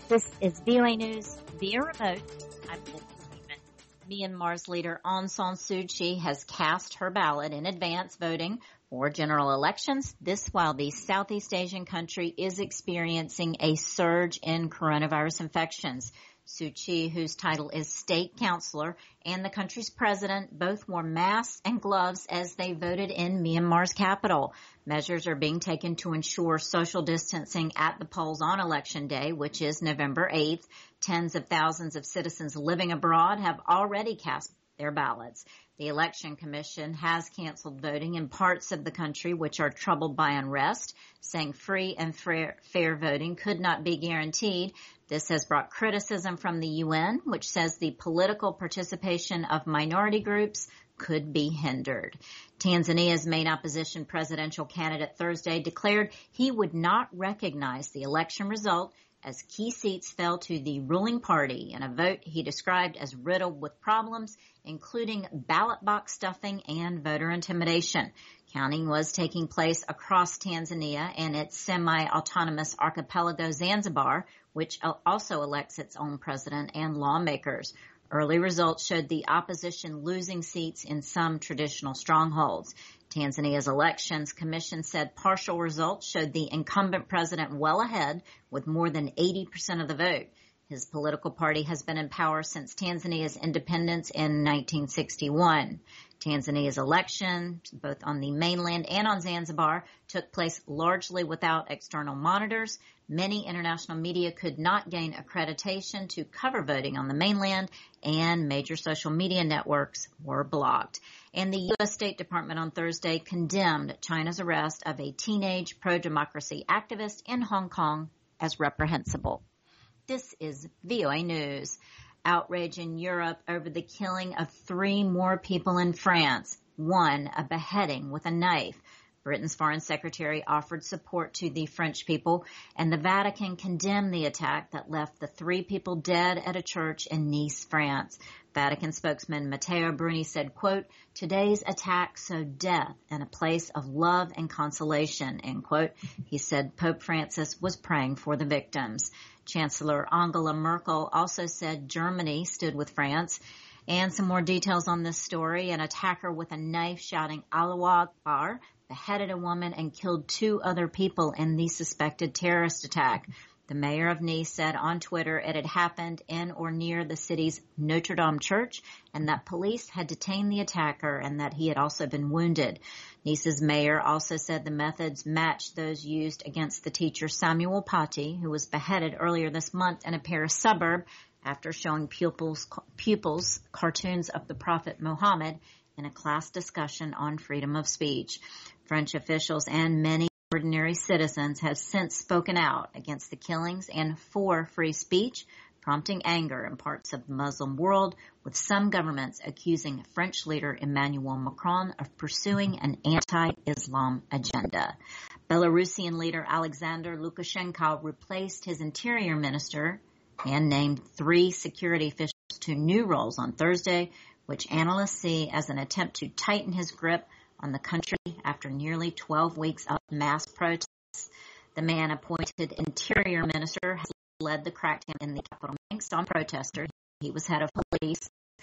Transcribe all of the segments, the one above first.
This is VOA News via remote. I'm Lily Freeman. Myanmar's leader Aung San Suu Kyi has cast her ballot in advance voting for general elections. This while the Southeast Asian country is experiencing a surge in coronavirus infections. Suu Kyi, whose title is state counselor, and the country's president both wore masks and gloves as they voted in Myanmar's capital. Measures are being taken to ensure social distancing at the polls on Election Day, which is November 8th. Tens of thousands of citizens living abroad have already cast their ballots. The Election Commission has canceled voting in parts of the country which are troubled by unrest, saying free and fair voting could not be guaranteed. This has brought criticism from the UN, which says the political participation of minority groups could be hindered. Tanzania's main opposition presidential candidate Thursday declared he would not recognize the election result as key seats fell to the ruling party in a vote he described as riddled with problems, including ballot box stuffing and voter intimidation. Counting was taking place across Tanzania and its semi-autonomous archipelago Zanzibar, which also elects its own president and lawmakers. Early results showed the opposition losing seats in some traditional strongholds. Tanzania's Elections Commission said partial results showed the incumbent president well ahead with more than 80% of the vote. His political party has been in power since Tanzania's independence in 1961. Tanzania's election, both on the mainland and on Zanzibar, took place largely without external monitors. Many international media could not gain accreditation to cover voting on the mainland, and major social media networks were blocked. And the U.S. State Department on Thursday condemned China's arrest of a teenage pro-democracy activist in Hong Kong as reprehensible. This is VOA News. Outrage in Europe over the killing of 3 more people in France. 1, a beheading with a knife. Britain's foreign secretary offered support to the French people, and the Vatican condemned the attack that left the 3 people dead at a church in Nice, France. Vatican spokesman Matteo Bruni said, quote, "Today's attack sowed death in a place of love and consolation," end quote. He said Pope Francis was praying for the victims. Chancellor Angela Merkel also said Germany stood with France. And some more details on this story. An attacker with a knife shouting Allahu Akbar beheaded a woman and killed 2 other people in the suspected terrorist attack. The mayor of Nice said on Twitter it had happened in or near the city's Notre Dame church and that police had detained the attacker and that he had also been wounded. Nice's mayor also said the methods matched those used against the teacher Samuel Paty, who was beheaded earlier this month in a Paris suburb after showing pupils cartoons of the Prophet Muhammad in a class discussion on freedom of speech. French officials and many ordinary citizens have since spoken out against the killings and for free speech, prompting anger in parts of the Muslim world, with some governments accusing French leader Emmanuel Macron of pursuing an anti-Islam agenda. Belarusian leader Alexander Lukashenko replaced his interior minister and named 3 security officials to new roles on Thursday, which analysts see as an attempt to tighten his grip on the country after nearly 12 weeks of mass protests. The man appointed interior minister has led the crackdown in the capital banks on protesters. He was head of police.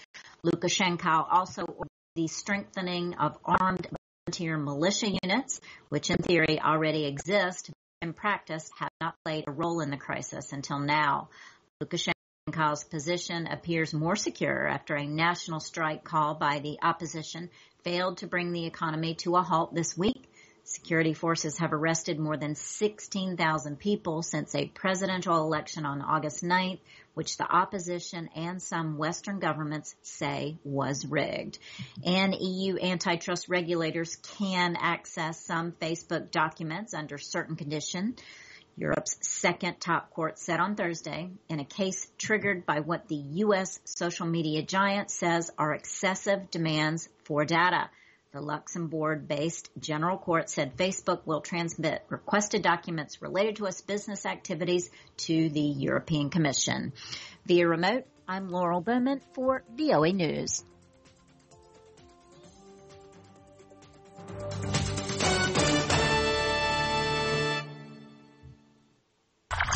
Lukashenko also ordered the strengthening of armed volunteer militia units, which in theory already exist, but in practice have not played a role in the crisis until now. Lukashenko's position appears more secure after a national strike call by the opposition failed to bring the economy to a halt this week. Security forces have arrested more than 16,000 people since a presidential election on August 9th, which the opposition and some Western governments say was rigged. And EU antitrust regulators can access some Facebook documents under certain conditions. Europe's second top court said on Thursday, in a case triggered by what the U.S. social media giant says are excessive demands for data. The Luxembourg-based General Court said Facebook will transmit requested documents related to its business activities to the European Commission. Via remote, I'm Laurel Bowman for VOA News.